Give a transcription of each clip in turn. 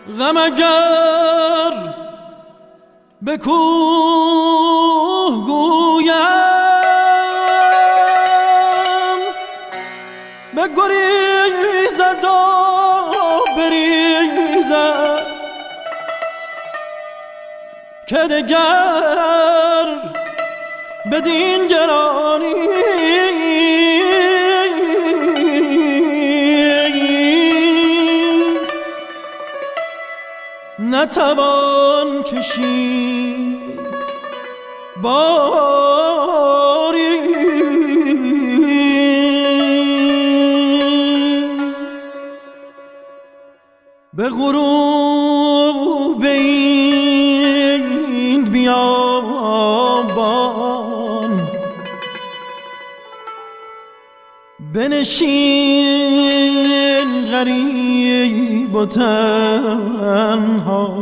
غم اگر به کوه گویم بگریزد و بریزد که دگر بدین گرانی نتوان کشید باری. به غروب این بیابان بنشین غریب و تنها،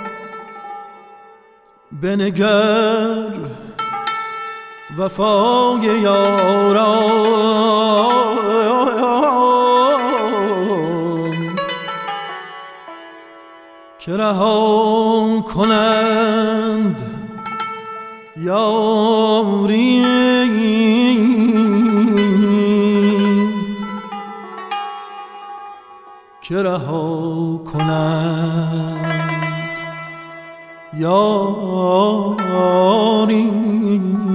بنگر وفای یاران که رها کنند یاری، که رها کنند یاری.